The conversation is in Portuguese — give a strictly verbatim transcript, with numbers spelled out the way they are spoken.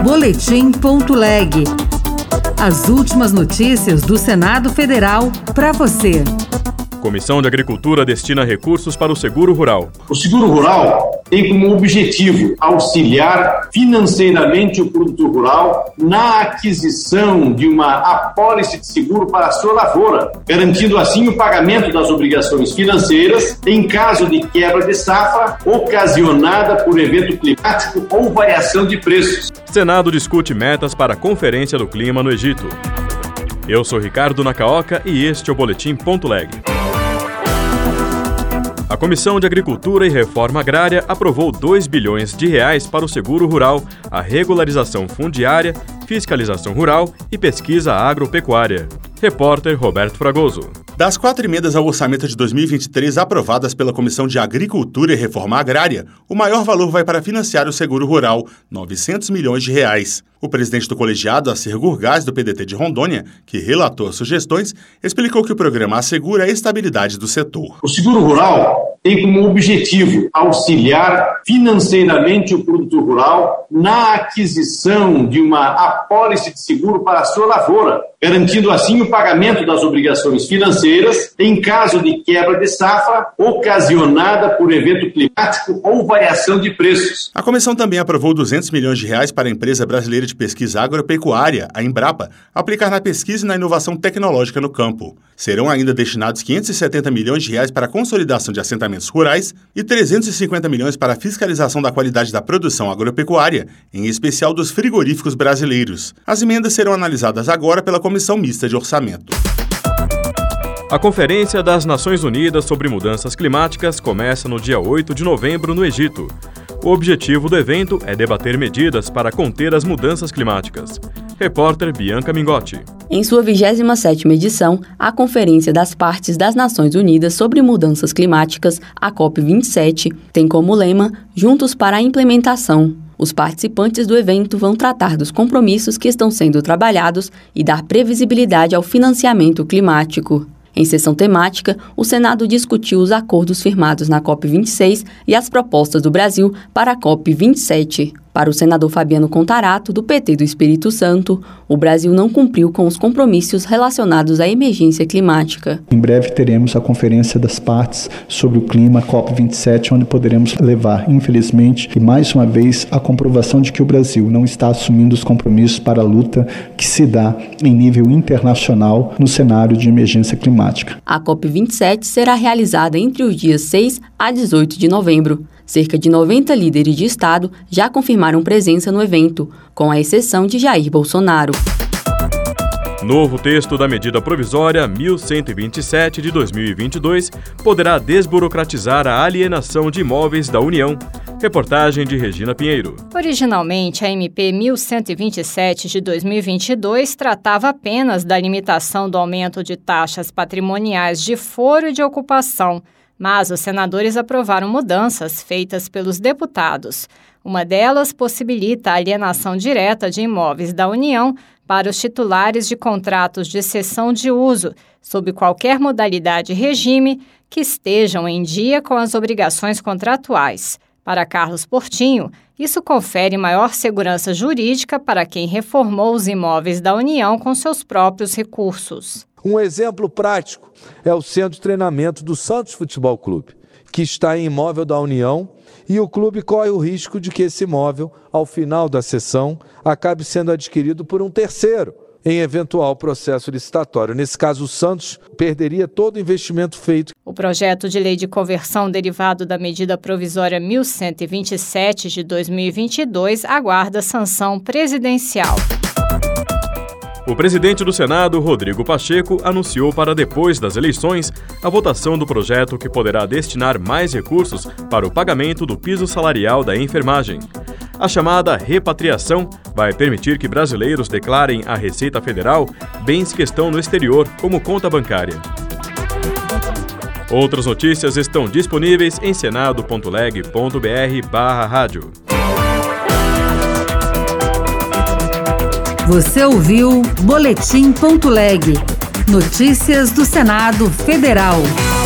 boletim ponto leg. As últimas notícias do Senado Federal para você. Comissão de Agricultura destina recursos para o seguro rural. O seguro rural tem como objetivo auxiliar financeiramente o produtor rural na aquisição de uma apólice de seguro para a sua lavoura, garantindo assim o pagamento das obrigações financeiras em caso de quebra de safra ocasionada por evento climático ou variação de preços. Senado discute metas para a Conferência do Clima no Egito. Eu sou Ricardo Nakaoka e este é o boletim ponto leg. A Comissão de Agricultura e Reforma Agrária aprovou dois bilhões de reais para o seguro rural, a regularização fundiária, fiscalização rural e pesquisa agropecuária. Repórter Roberto Fragoso. Das quatro emendas ao orçamento de dois mil e vinte e três aprovadas pela Comissão de Agricultura e Reforma Agrária, o maior valor vai para financiar o seguro rural, novecentos milhões de reais. O presidente do colegiado, Acir Gurgás, do P D T de Rondônia, que relatou as sugestões, explicou que o programa assegura a estabilidade do setor. O seguro rural tem como objetivo auxiliar financeiramente o produtor rural na aquisição de uma apólice de seguro para a sua lavoura, garantindo assim o pagamento das obrigações financeiras em caso de quebra de safra ocasionada por evento climático ou variação de preços. A comissão também aprovou duzentos milhões de reais para a empresa brasileira de pesquisa agropecuária, a Embrapa, aplicar na pesquisa e na inovação tecnológica no campo. Serão ainda destinados quinhentos e setenta milhões de reais para a consolidação de assentamentos rurais e trezentos e cinquenta milhões para a fiscalização da qualidade da produção agropecuária, em especial dos frigoríficos brasileiros. As emendas serão analisadas agora pela Comissão Mista de Orçamento. A Conferência das Nações Unidas sobre Mudanças Climáticas começa no dia oito de novembro no Egito. O objetivo do evento é debater medidas para conter as mudanças climáticas. Repórter Bianca Mingotti. Em sua vigésima sétima edição, a Conferência das Partes das Nações Unidas sobre Mudanças Climáticas, a COP vinte e sete, tem como lema Juntos para a Implementação. Os participantes do evento vão tratar dos compromissos que estão sendo trabalhados e dar previsibilidade ao financiamento climático. Em sessão temática, o Senado discutiu os acordos firmados na COP vinte e seis e as propostas do Brasil para a COP vinte e sete. Para o senador Fabiano Contarato, do P T do Espírito Santo, o Brasil não cumpriu com os compromissos relacionados à emergência climática. Em breve teremos a Conferência das Partes sobre o Clima, COP vinte e sete, onde poderemos levar, infelizmente, e mais uma vez, a comprovação de que o Brasil não está assumindo os compromissos para a luta que se dá em nível internacional no cenário de emergência climática. A COP vinte e sete será realizada entre os dias seis a dezoito de novembro. Cerca de noventa líderes de Estado já confirmaram presença no evento, com a exceção de Jair Bolsonaro. Novo texto da medida provisória mil cento e vinte e sete de dois mil e vinte e dois poderá desburocratizar a alienação de imóveis da União. Reportagem de Regina Pinheiro. Originalmente, a M P mil cento e vinte e sete de dois mil e vinte e dois tratava apenas da limitação do aumento de taxas patrimoniais de foro e de ocupação, mas os senadores aprovaram mudanças feitas pelos deputados. Uma delas possibilita a alienação direta de imóveis da União para os titulares de contratos de cessão de uso, sob qualquer modalidade e regime que estejam em dia com as obrigações contratuais. Para Carlos Portinho, isso confere maior segurança jurídica para quem reformou os imóveis da União com seus próprios recursos. Um exemplo prático é o centro de treinamento do Santos Futebol Clube, que está em imóvel da União, e o clube corre o risco de que esse imóvel, ao final da cessão, acabe sendo adquirido por um terceiro, em eventual processo licitatório. Nesse caso, o Santos perderia todo o investimento feito. O projeto de lei de conversão derivado da medida provisória mil cento e vinte e sete de dois mil e vinte e dois aguarda sanção presidencial. O presidente do Senado, Rodrigo Pacheco, anunciou para depois das eleições a votação do projeto que poderá destinar mais recursos para o pagamento do piso salarial da enfermagem. A chamada repatriação vai permitir que brasileiros declarem à Receita Federal bens que estão no exterior, como conta bancária. Outras notícias estão disponíveis em senado ponto leg ponto br barra rádio. Você ouviu boletim ponto leg. Notícias do Senado Federal.